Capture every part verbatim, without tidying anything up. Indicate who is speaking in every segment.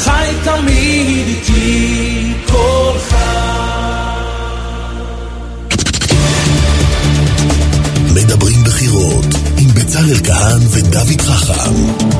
Speaker 1: חי תמיד איתי, כל חי.
Speaker 2: מדברים בחירות עם בצלאל כהן ודוד חכם.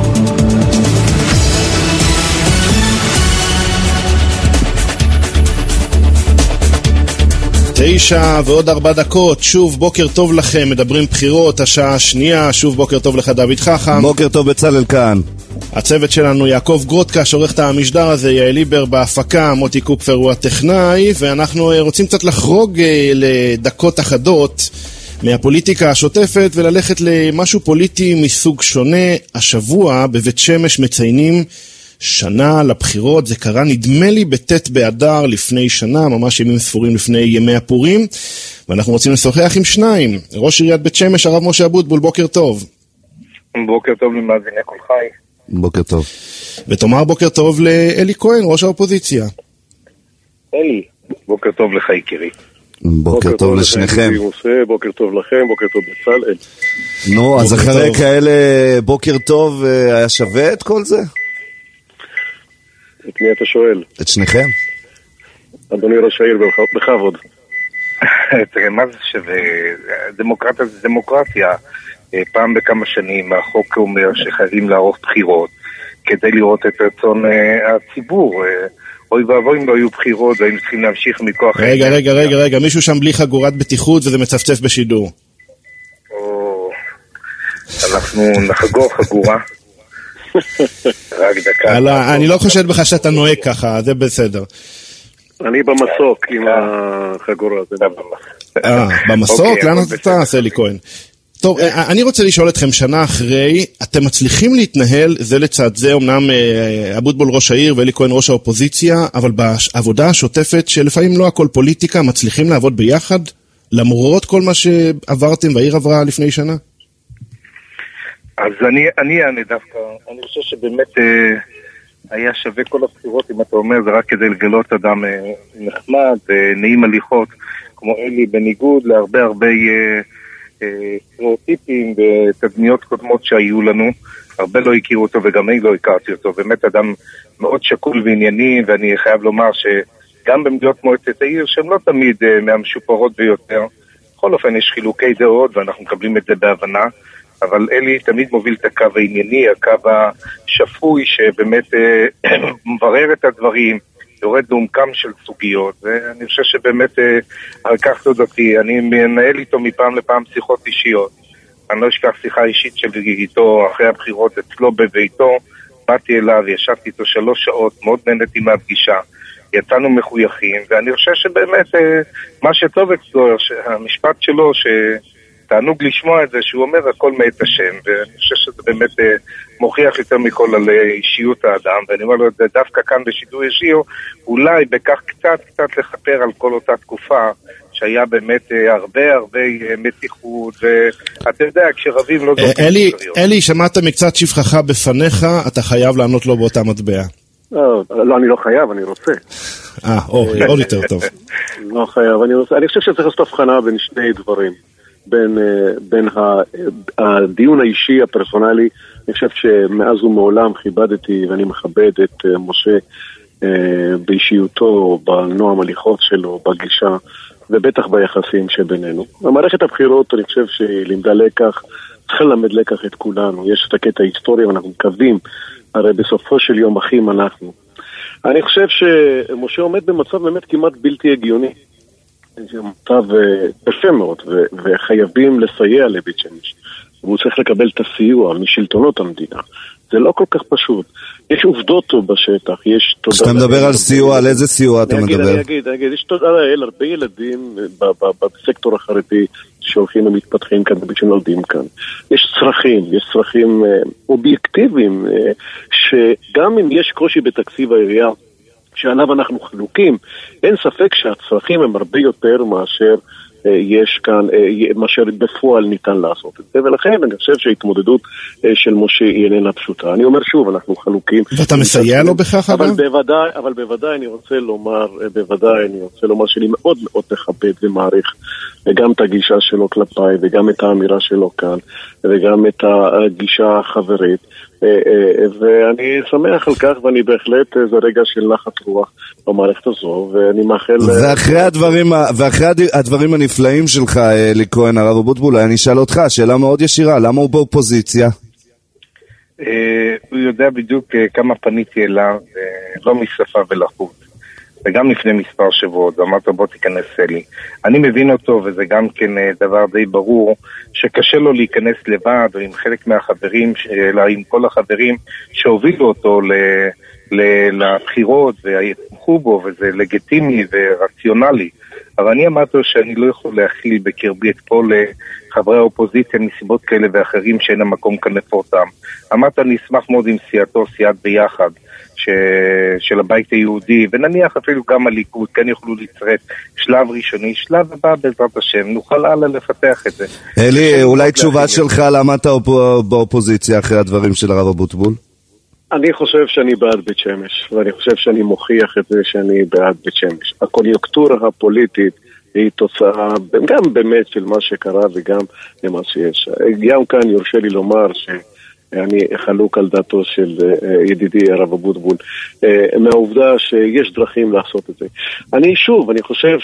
Speaker 2: תשע ועוד ארבע דקות, שוב בוקר טוב לכם, מדברים בחירות, השעה השנייה, שוב בוקר טוב לך דוד חכם.
Speaker 3: בוקר טוב בצלאל כהן.
Speaker 2: הצוות שלנו יעקב גרוטקה, שעורך את המשדר הזה, יעל ליבר בהפקה, מוטי קופפר הוא הטכנאי, ואנחנו רוצים קצת לחרוג לדקות אחדות מהפוליטיקה השוטפת וללכת למשהו פוליטי מסוג שונה. השבוע בבית שמש מציינים שנה לבחירות, זה קרה נדמה לי בט' באדר לפני שנה, ממש ימים ספורים לפני ימי הפורים, ואנחנו רוצים לשוחח עם שניים. ראש עיריית בית שמש, הרב משה אבוטבול, בוקר טוב.
Speaker 4: בוקר טוב למאזיני כל חי.
Speaker 3: בוקר טוב.
Speaker 2: ותאמר בוקר טוב לאלי כהן, ראש האופוזיציה.
Speaker 4: אלי, בוקר טוב לך יקירי.
Speaker 3: בוקר טוב לשניכם.
Speaker 4: בוקר טוב לכם, בוקר טוב בצלאל.
Speaker 3: נו, אז אחרי כאלה בוקר טוב היה שווה את כל זה?
Speaker 4: את מי אתה שואל?
Speaker 3: את שניכם.
Speaker 4: אדוני ראש העיר, בכבוד.
Speaker 5: תראה, מה זה שווה? דמוקרטיה זה דמוקרטיה. פעם בכמה שנים החוק אומר שחייבים לערוך בחירות כדי לראות את רצון הציבור. אוי ואבוי אם לא היו בחירות והיינו צריכים להמשיך מכוח...
Speaker 2: רגע, רגע, רגע, רגע, מישהו שם בלי חגורת בטיחות וזה מצפצף בשידור.
Speaker 5: אנחנו נחגור חגורה. רק דקה.
Speaker 2: אני לא חושד בך שאתה נוהג ככה, זה בסדר.
Speaker 4: אני במסוק עם החגורה.
Speaker 2: אה, במסוק? לאן אתה עושה לי כהן? טוב, אני רוצה לשאול אתכם, שנה אחרי, אתם מצליחים להתנהל זה לצד זה, אמנם אבוטבול ראש העיר ואלי כהן ראש האופוזיציה, אבל בעבודה השוטפת שלפעמים לא הכל פוליטיקה, מצליחים לעבוד ביחד, למרות כל מה שעברתם והעיר עברה לפני שנה?
Speaker 5: אז אני, אני אענה דווקא, אני חושב שבאמת אה, היה שווה כל הבחירות, אם אתה אומר, זה רק כדי לגלות אדם אה, נחמד, אה, נעים הליכות, כמו אלי, בניגוד להרבה הרבה אה, אה, סטריאוטיפים ותדמיות קודמות שהיו לנו, הרבה לא הכירו אותו וגם אני לא הכרתי אותו, באמת אדם מאוד שקול וענייני, ואני חייב לומר שגם במדינות מועצת העיר, שהן לא תמיד אה, מהמשופרות ביותר, בכל אופן יש חילוקי דעות ואנחנו מקבלים את זה בהבנה, אבל אלי תמיד מוביל את הקו הענייני, הקו השפוי שבאמת אה, מברר את הדברים, יורד לעומקם של סוגיות, ואני חושב שבאמת אה, על כך תודתי, אני מנהל איתו מפעם לפעם שיחות אישיות, אני לא אשכח שיחה אישית שלי איתו אחרי הבחירות אצלו בביתו, באתי אליו, ישבתי איתו שלוש שעות, מאוד נהניתי מהפגישה, יצאנו מחויכים, ואני חושב שבאמת אה, מה שטוב אצלו, המשפט שלו ש... תענוג לשמוע את זה שהוא אומר הכל מאת השם, ואני חושב שזה באמת אה, מוכיח יותר מכל על אישיות האדם, ואני אומר לו את זה דווקא כאן בשידור ישיר, אולי בכך קצת קצת לחפר על כל אותה תקופה, שהיה באמת אה, הרבה הרבה אה, מתיחות, ואתה יודע, כשרבים לא זוכרים.
Speaker 2: אלי, אלי, שמעת מקצת שפחך בפניך, אתה חייב לענות לו באותה מטבע.
Speaker 4: לא, לא, אני לא חייב, אני רוצה.
Speaker 2: אה, עוד יותר טוב.
Speaker 4: לא חייב, אני רוצה, אני חושב שצריך לעשות הבחנה בין שני דברים. בין, בין הדיון האישי הפרסונלי. אני חושב שמאז ומעולם כיבדתי ואני מכבד את משה באישיותו, בנועם הליכות שלו, בגישה ובטח ביחסים שבינינו. המערכת הבחירות אני חושב שהיא לימדה לקח, צריכה ללמד לקח את כולנו. יש את הקטע ההיסטורי ואנחנו מקווים, הרי בסופו של יום אחים אנחנו. אני חושב שמשה עומד במצב באמת כמעט בלתי הגיוני. זה מצב קשה מאוד, וחייבים לסייע לבית שמש. והוא צריך לקבל את הסיוע משלטונות המדינה. זה לא כל כך פשוט. יש עובדות בשטח, יש תודה...
Speaker 3: כשאתה מדבר על סיוע, על איזה סיוע אתה מדבר?
Speaker 4: אני אגיד, אני אגיד, יש תודה לאל, הרבה ילדים בסקטור החרדי שהולכים ומתפתחים כאן, שנולדים כאן. יש צרכים, יש צרכים אובייקטיביים, שגם אם יש קושי בתקציב העירייה, שעליו אנחנו חלוקים, אין ספק שהצרכים הם הרבה יותר מאשר יש כאן, מאשר בפועל ניתן לעשות את זה, ולכן אני חושב שההתמודדות של משה היא איננה פשוטה. אני אומר שוב, אנחנו חלוקים.
Speaker 2: ואתה מסייע לו בכך?
Speaker 4: אבל בוודאי, אבל בוודאי אני רוצה לומר, בוודאי אני רוצה לומר שאני מאוד מאוד מכבד ומעריך, וגם את הגישה שלו כלפיי, וגם את האמירה שלו כאן, וגם את הגישה החברית, ואני שמח על כך, ואני בהחלט, זה רגע של נחת רוח במערכת הזו, ואני מאחל...
Speaker 3: ואחרי הדברים, ואחרי הדברים הנפלאים שלך, אלי כהן, הרב אבוטבול, אני אשאל אותך, שאלה מאוד ישירה, למה הוא באופוזיציה?
Speaker 5: הוא יודע בדיוק כמה פניתי אליו, לא משפה ולחוץ. וגם לפני מספר שבועות, ואמרת בוא תיכנס אלי. אני מבין אותו, וזה גם כן דבר די ברור, שקשה לו להיכנס לבד, או עם חלק מהחברים, אלא עם כל החברים שהובילו אותו ל, ל, לבחירות, ויתמכו בו, וזה לגיטימי ורציונלי. אבל אני אמרתי שאני לא יכול להכיל בקרבי את כל חברי האופוזיציה מסיבות כאלה ואחרים שאין המקום כאן לפורטם. אמרת אני אשמח מאוד עם סיעתו, סיעת ביחד. ש... של הבית היהודי, ונניח אפילו גם הליכוד, כן יוכלו לצרף שלב ראשוני, שלב הבא בעזרת השם, נוכל הלאה לפתח את זה.
Speaker 3: אלי, אולי תשובה שלך למה אתה באופוזיציה אחרי הדברים של הרב אבוטבול?
Speaker 4: אני חושב שאני בעד בית שמש, ואני חושב שאני מוכיח את זה שאני בעד בית שמש. הקוניוקטורה הפוליטית היא תוצאה גם באמת של מה שקרה וגם למה שיש. גם כאן יורשה לי לומר ש... אני חלוק על דעתו של ידידי הרב אבוטבול, מהעובדה שיש דרכים לעשות את זה. אני שוב, אני חושב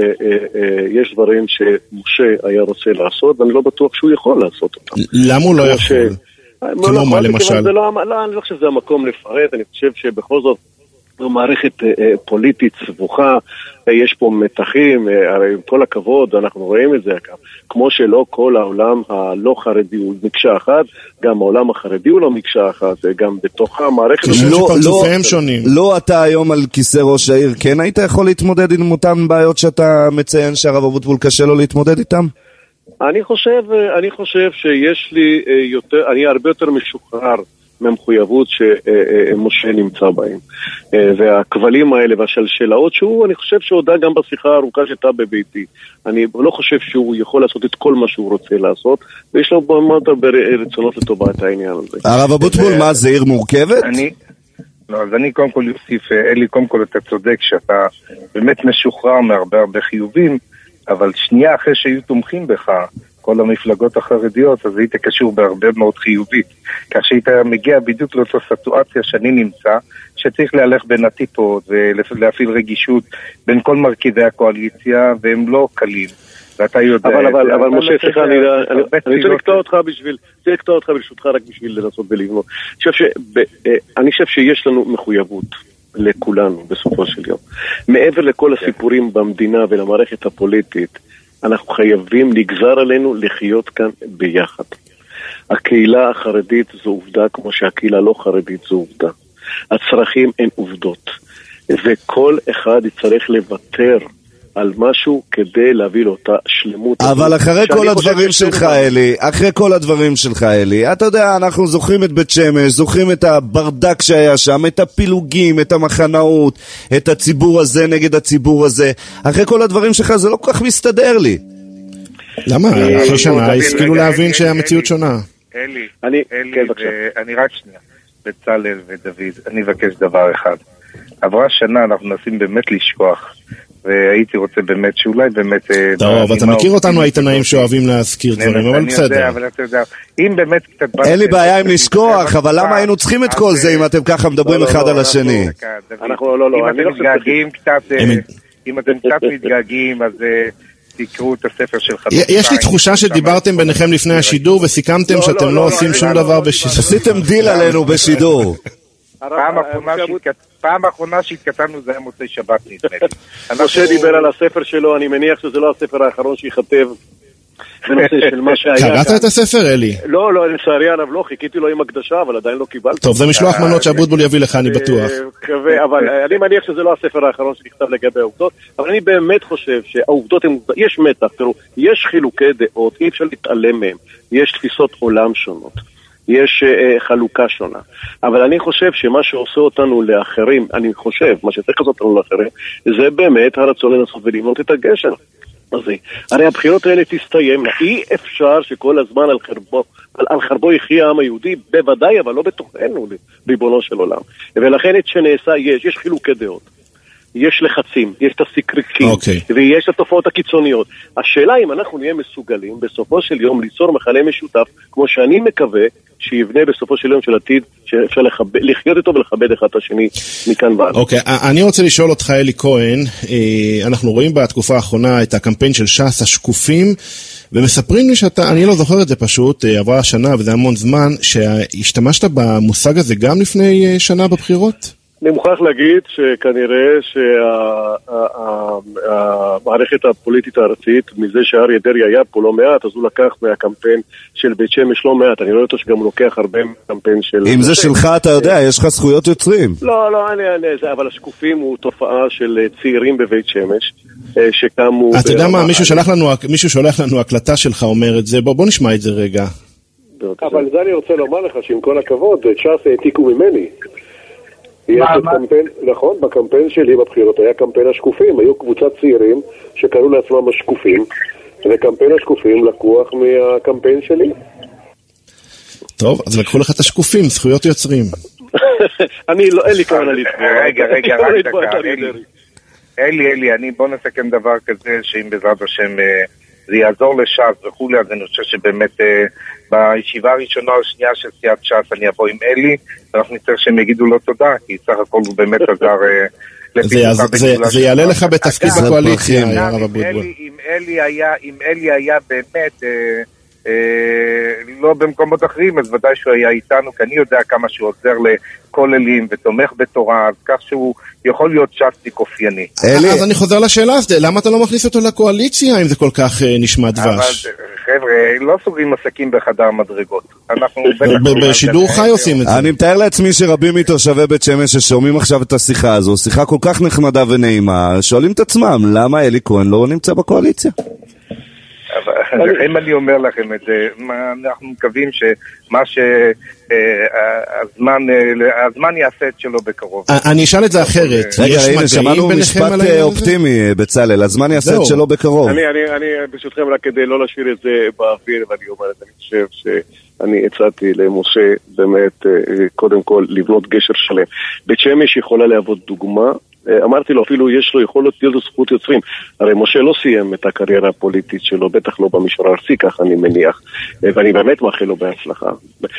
Speaker 4: שיש דברים שמשה היה רוצה לעשות, ואני לא בטוח שהוא יכול לעשות אותם.
Speaker 2: למה הוא לא יכול? כמו מה למשל?
Speaker 4: לא, אני לא חושב שזה המקום לפרט, אני חושב שבכל זאת, מערכת פוליטית סבוכה, יש פה מתחים, הרי עם כל הכבוד, אנחנו רואים את זה, כמו שלא כל העולם הלא חרדי הוא מקשה אחת, גם העולם החרדי הוא לא מקשה אחת, גם בתוך המערכת...
Speaker 2: שפרצופיהם שונים.
Speaker 3: לא אתה היום על כיסא ראש העיר, כן היית יכול להתמודד עם אותן בעיות שאתה מציין שהרב אבוטבול קשה לו להתמודד איתם?
Speaker 4: אני חושב, אני חושב שיש לי יותר, אני הרבה יותר משוחרר, מהמחויבות שמשה נמצא בהם. והכבלים האלה והשלשלאות שהוא, אני חושב שהודע גם בשיחה הארוכה שהייתה בביתי. אני לא חושב שהוא יכול לעשות את כל מה שהוא רוצה לעשות, ויש לו באמת הרבה רצונות לטובת העניין הזה.
Speaker 3: הרב אבוטבול, מה, זה עיר מורכבת?
Speaker 5: אני... לא, אז אני קודם כל יוסיף, אלי, קודם כל אתה צודק שאתה באמת משוחרר מהרבה הרבה חיובים, אבל שנייה אחרי שהיו תומכים בך, כל המפלגות החרדיות, אז היית קשור בהרבה מאוד חיובית. כך שהיית מגיע בדיוק לאותה סיטואציה שאני נמצא, שצריך להלך בין הטיפות ולהפעיל רגישות בין כל מרכיבי הקואליציה, והם לא קלים. ואתה יודע...
Speaker 4: אבל, אבל, אבל משה, סליחה, אני, אני, אני רוצה לקטוע אותך בשביל, רוצה לקטוע אותך ברשותך רק בשביל לנסות ולבנות. אני חושב שיש לנו מחויבות לכולנו בסופו של יום. מעבר לכל הסיפורים במדינה ולמערכת הפוליטית, אנחנו חייבים לגזר עלינו לחיות כאן ביחד. הקהילה החרדית זו עובדה כמו שהקהילה לא חרדית זו עובדה. הצרכים הן עובדות. וכל אחד יצטרך לוותר על משהו כדי להביא לאותה שלמות.
Speaker 3: אבל אחרי כל הדברים שלך אלי, אחרי כל הדברים שלך אלי, אתה יודע, אנחנו זוכרים את בית שמש, זוכרים את הברדק שהיה שם, את הפילוגים, את המחנאות, את הציבור הזה נגד הציבור הזה. אחרי כל הדברים שלך זה לא כל כך מסתדר לי.
Speaker 2: למה? אחרי שנה השכילו להבין שהמציאות שונה.
Speaker 5: אלי, אני רק שנייה, בצלאל ודוד, אני אבקש דבר אחד. עברה שנה, אנחנו מנסים באמת לשכוח. והייתי רוצה באמת שאולי באמת...
Speaker 2: טוב, אתה מכיר אותנו העיתונאים שאוהבים להזכיר דברים, אבל בסדר.
Speaker 5: אני יודע, אבל אתה יודע, אם באמת קצת...
Speaker 3: אין לי בעיה עם לשכוח, אבל למה היינו צריכים את כל זה אם אתם ככה מדברים אחד על השני?
Speaker 4: אנחנו לא, לא,
Speaker 5: אם אתם מתגעגעים קצת, אם אתם קצת מתגעגעים, אז תקראו את הספר של חדש.
Speaker 2: יש לי תחושה שדיברתם ביניכם לפני השידור, וסיכמתם שאתם לא עושים שום דבר בשידור.
Speaker 3: עשיתם דיל עלינו בשידור.
Speaker 5: פעם האחרונה שהתכתבנו זה היה מוצאי שבת נדמה לי.
Speaker 4: משה דיבר על הספר שלו, אני מניח שזה לא הספר האחרון שיכתב בנושא של מה שהיה.
Speaker 2: קראת את הספר, אלי?
Speaker 4: לא, לא, לצערי עליו לא, חיכיתי לו עם הקדשה, אבל עדיין לא קיבלתי.
Speaker 2: טוב, זה משלוח מנות שאבוטבול יביא לך, אני בטוח.
Speaker 4: אבל אני מניח שזה לא הספר האחרון שנכתב לגבי העובדות, אבל אני באמת חושב שהעובדות הן, יש מתח, תראו, יש חילוקי דעות, אי אפשר להתעלם מהם, יש תפיסות עולם שונות. יש uh, חלוקה שונה. אבל אני חושב שמה שעושה אותנו לאחרים, אני חושב, מה שצריך לעשות אותנו לאחרים, זה באמת הרצון לנסות ולבנות את הגשר הזה. הרי הבחירות האלה תסתיימנה. אי אפשר שכל הזמן על חרבו, על, על חרבו יחיה העם היהודי, בוודאי, אבל לא בתוכנו, ריבונו של עולם. ולכן את שנעשה יש, יש חילוקי דעות. יש לחצים, יש את הסקריקים,
Speaker 2: okay.
Speaker 4: ויש את התופעות הקיצוניות. השאלה אם אנחנו נהיה מסוגלים בסופו של יום ליצור מכנה משותף, כמו שאני מקווה שיבנה בסופו של יום של עתיד, שאפשר לחב... לחיות איתו ולכבד אחד את השני מכאן ועד.
Speaker 2: אוקיי, okay. אני רוצה לשאול אותך אלי כהן, אנחנו רואים בתקופה האחרונה את הקמפיין של ש"ס השקופים, ומספרים לי שאתה, אני לא זוכר את זה פשוט, עברה השנה וזה המון זמן, שהשתמשת במושג הזה גם לפני שנה בבחירות?
Speaker 4: אני מוכרח להגיד שכנראה שהמערכת הפוליטית הארצית, מזה שאריה דרעי היה פה לא מעט, אז הוא לקח מהקמפיין של בית שמש לא מעט. אני לא יודע שגם הוא לוקח הרבה מהקמפיין של...
Speaker 3: אם זה שלך, אתה יודע, יש לך זכויות יוצרים.
Speaker 4: לא, לא, אבל השקופים הוא תופעה של צעירים בבית שמש, שקמו...
Speaker 2: אתה יודע מה, מישהו שולח לנו הקלטה שלך אומר את זה, בוא נשמע את זה רגע.
Speaker 6: אבל זה אני רוצה לומר לך שעם כל הכבוד, ש"ס העתיקו ממני. קמפיין, נכון, בקמפיין שלי בבחירות היה קמפיין השקופים, היו קבוצת צעירים שקראו לעצמם השקופים, וקמפיין השקופים לקוח מהקמפיין שלי.
Speaker 2: טוב, אז לקחו לך את השקופים, זכויות יוצרים.
Speaker 4: אני לא, אין לי כוונה לתבוע.
Speaker 5: רגע, רגע, רק דקה, אלי, אלי, אני בוא נסכם דבר כזה, שאם בעזרת השם זה יעזור לש"ס וכולי, אז אני חושב שבאמת בישיבה הראשונה או שנייה של סיעת ש"ס אני אבוא עם אלי, ואנחנו נצטרך שהם יגידו לו תודה, כי סך הכל הוא באמת עזר
Speaker 2: לפיתוחה בגדולה. זה יעלה לך בתפקיד בקואליציה, הרב אבוטבול.
Speaker 5: אם אלי היה באמת לא במקומות אחרים, אז ודאי שהוא היה איתנו, כי אני יודע כמה שהוא עוזר לכוללים ותומך בתורה, אז כך שהוא יכול להיות ש"סניק אופייני.
Speaker 2: אז אני חוזר לשאלה הזאת, למה אתה לא מכניס אותו לקואליציה אם זה כל כך נשמע דבש?
Speaker 5: חבר'ה, לא סוגרים עסקים בחדר מדרגות.
Speaker 2: בשידור חי עושים את זה.
Speaker 3: אני מתאר לעצמי שרבים מתושבי בית שמש ששומעים עכשיו את השיחה הזו, שיחה כל כך נחמדה ונעימה, שואלים את עצמם, למה אלי כהן לא נמצא בקואליציה?
Speaker 5: אם אני אומר לכם את זה, אנחנו מקווים שמה שהזמן יעשה את שלו בקרוב.
Speaker 2: אני אשאל את זה אחרת.
Speaker 3: רגע, הנה, שמענו משפט אופטימי, בצלאל, הזמן יעשה את שלו בקרוב.
Speaker 4: אני ברשותכם רק כדי לא להשאיר את זה באוויר, ואני אומר את זה, אני חושב שאני הצעתי למשה באמת קודם כל לבנות גשר שלם. בית שמש יכולה להוות דוגמה, אמרתי לו, אפילו יש לו יכולת להיות לו זכות יוצרים. הרי משה לא סיים את הקריירה הפוליטית שלו, בטח לא במישור הארצי, כך אני מניח, ואני באמת מאחל לו בהצלחה.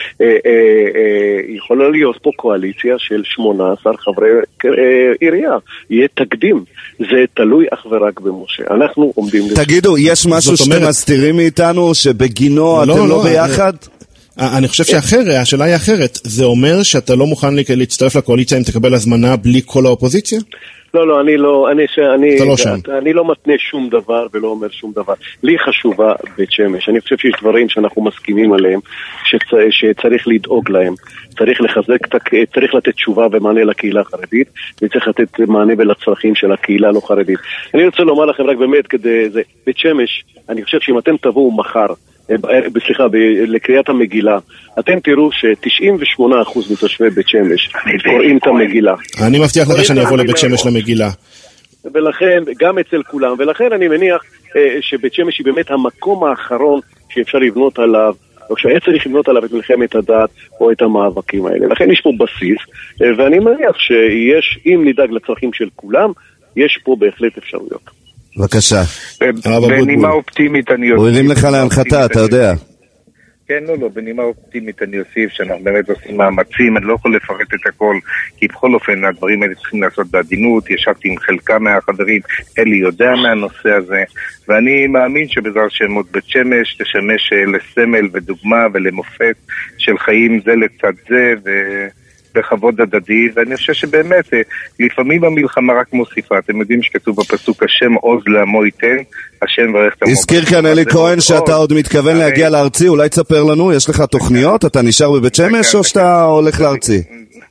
Speaker 4: יכולה להיות פה קואליציה של שמונה עשר חברי עירייה, יהיה תקדים, זה תלוי אך ורק במשה. אנחנו עומדים...
Speaker 3: תגידו, יש משהו שאתם מסתירים מאיתנו, שבגינו אתם לא ביחד?
Speaker 2: אני חושב שאחרת, השאלה היא אחרת. זה אומר שאתה לא מוכן להצטרף לקואליציה אם תקבל הזמנה בלי כל האופוזיציה?
Speaker 4: לא, לא, אני לא, אני, אני, לא אני לא מתנה שום דבר ולא אומר שום דבר. לי חשובה בית שמש. אני חושב שיש דברים שאנחנו מסכימים עליהם, שצ, שצריך לדאוג להם. צריך לחזק, צריך לתת תשובה ומענה לקהילה החרדית, וצריך לתת מענה ולצרכים של הקהילה לא חרדית. אני רוצה לומר לכם רק באמת כדי, זה, בית שמש, אני חושב שאם אתם תבואו מחר, סליחה, לקריאת המגילה, אתם תראו ש-תשעים ושמונה אחוז מתושבי בית שמש קוראים את המגילה.
Speaker 2: אני מבטיח לך שאני אבוא לבית שמש למגילה.
Speaker 4: ולכן, גם אצל כולם, ולכן אני מניח שבית שמש היא באמת המקום האחרון שאפשר לבנות עליו, או שהיה צריך לבנות עליו את מלחמת הדת או את המאבקים האלה. לכן יש פה בסיס, ואני מניח שיש, אם נדאג לצרכים של כולם, יש פה בהחלט אפשרויות.
Speaker 3: בבקשה.
Speaker 5: בנימה אופטימית אני אוסיף.
Speaker 3: הוא הרים לך להנחתה, אתה יודע.
Speaker 5: כן, לא, לא, בנימה אופטימית אני אוסיף שאנחנו באמת עושים מאמצים, אני לא יכול לפרט את הכל, כי בכל אופן הדברים האלה צריכים לעשות בעדינות, ישבתי עם חלקם מהחברים, אלי יודע מהנושא הזה, ואני מאמין שבעזרת שם עוד בית שמש תשמש לסמל ודוגמה ולמופת של חיים זה לצד זה, ו... בכבוד הדדי, ואני חושב שבאמת לפעמים המלחמה רק מוסיפה. אתם יודעים שכתוב בפסוק השם עוז לעמו ייתן, השם ברך את עמו.
Speaker 3: הזכיר כאן אלי כהן שאתה עוד מתכוון להגיע לארצי, אולי תספר לנו, יש לך תוכניות? אתה נשאר בבית שמש או שאתה הולך לארצי?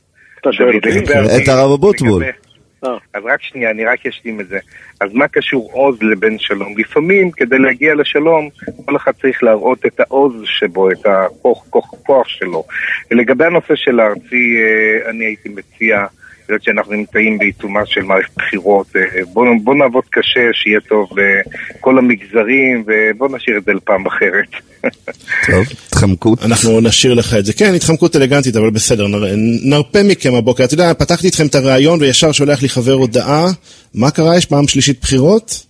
Speaker 3: את הרב אבוטבול.
Speaker 5: אז רק שנייה, אני רק אשלים את זה. אז מה קשור עוז לבן שלום? לפעמים כדי להגיע לשלום כל אחד צריך להראות את העוז שבו, את הכוח, כוח, כוח שלו. ולגבי הנושא של הארצי, אני הייתי מציע יודעת שאנחנו נמצאים בעיצומה של מערכת בחירות, בוא, בוא נעבוד קשה, שיהיה טוב לכל המגזרים, ובוא נשאיר את זה לפעם אחרת.
Speaker 3: טוב, התחמקות.
Speaker 2: אנחנו נשאיר לך את זה. כן, התחמקות אלגנטית, אבל בסדר, נר, נרפה מכם הבוקר. אתה יודע, פתחתי אתכם את הרעיון, וישר שולח לי חבר הודעה. מה קרה? יש פעם שלישית בחירות?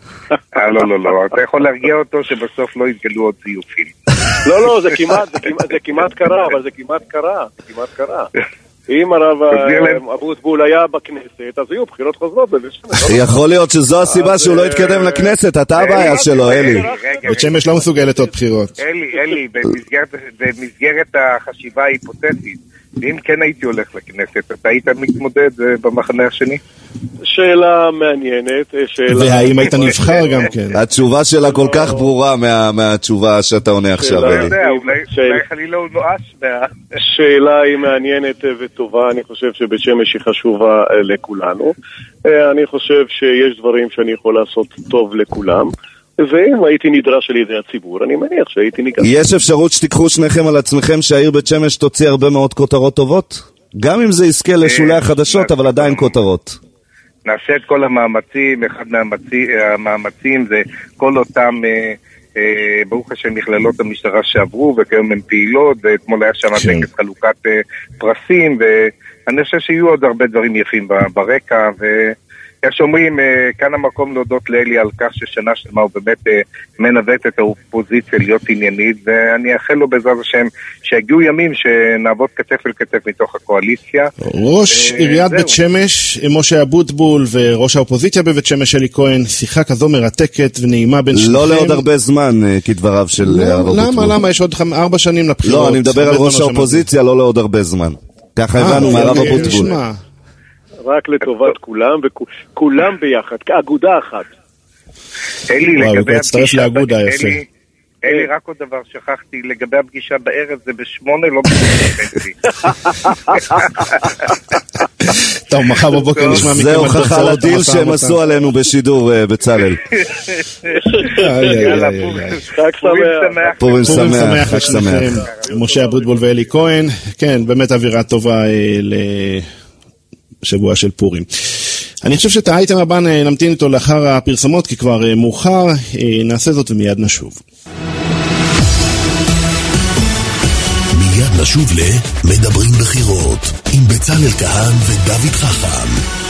Speaker 5: לא, לא, לא. אתה יכול להרגיע אותו שבסוף לא יתגלו עוד זיופים.
Speaker 6: לא, לא, זה כמעט, זה כמעט קרה, אבל זה כמעט קרה, זה כמעט קרה. אם הרב אבוטבול היה בכנסת, אז יהיו בחירות חוזרות.
Speaker 3: יכול להיות שזו הסיבה שהוא לא יתקדם לכנסת, אתה הבעיה שלו, אלי.
Speaker 2: בית שמש לא מסוגלת עוד בחירות.
Speaker 5: אלי, אלי, במסגרת החשיבה ההיפותטית, ואם כן הייתי הולך לכנסת, אתה היית מתמודד במחנה השני?
Speaker 6: שאלה מעניינת.
Speaker 2: והאם היית נבחר גם כן?
Speaker 3: התשובה שלה כל כך ברורה מהתשובה שאתה עונה עכשיו, אלי.
Speaker 5: אולי חלילה הוא נואש.
Speaker 6: שאלה היא מעניינת וטובה, אני חושב שבית שמש היא חשובה לכולנו. אני חושב שיש דברים שאני יכול לעשות טוב לכולם. ואם הייתי נדרש על ידי הציבור, אני מניח שהייתי ניגש.
Speaker 3: יש אפשרות שתיקחו שניכם על עצמכם שהעיר בית שמש תוציא הרבה מאוד כותרות טובות? גם אם זה יזכה לשולי החדשות, אבל עדיין כותרות.
Speaker 5: נעשה את כל המאמצים, אחד מהמאמצים זה כל אותם, ברוך השם, מכללות המשטרה שעברו, וכיום הן פעילות, ואתמול היה שם טקס חלוקת פרסים, ואני חושב שיהיו עוד הרבה דברים יפים ברקע, ו... יש אומרים, כאן המקום להודות לאלי על כך ששנה שלמה הוא באמת מנווט את האופוזיציה להיות עניינית, ואני אאחל לו בעזרת השם שיגיעו ימים שנעבוד כתף אל כתף מתוך הקואליציה.
Speaker 2: ראש עיריית בית שמש, משה אבוטבול, וראש האופוזיציה בבית שמש אלי כהן, שיחה כזו מרתקת ונעימה בין שניכם.
Speaker 3: לא לעוד הרבה זמן, כדבריו של הרב אבוטבול.
Speaker 2: למה, למה? יש עוד ארבע שנים לבחירות.
Speaker 3: לא, אני מדבר על ראש האופוזיציה, לא לעוד הרבה זמן. ככה הבנו מהרב אבוטבול.
Speaker 6: רק לטובת כולם, וכולם ביחד, כאגודה אחת.
Speaker 5: אלי, לגבי
Speaker 2: הפגישה,
Speaker 5: אלי, אלי, רק עוד דבר שכחתי, לגבי הפגישה בערב, זה בשמונה, לא בשמונה.
Speaker 2: טוב, מחר בבוקר נשמע מכם.
Speaker 3: זה הוכחה לדיל שהם עשו עלינו בשידור בצלאל.
Speaker 6: פורים שמח.
Speaker 3: פורים שמח, חג שמח.
Speaker 2: משה אבוטבול ואלי כהן, כן, באמת אווירה טובה ל... שבוע של פורים. אני חושב שאת האייטם הבא נמתין איתו לאחר הפרסמות, כי כבר מאוחר. נעשה זאת ומיד נשוב.
Speaker 7: מיד נשוב למדברים בחירות עם בצלאל כהן ודוד חכם.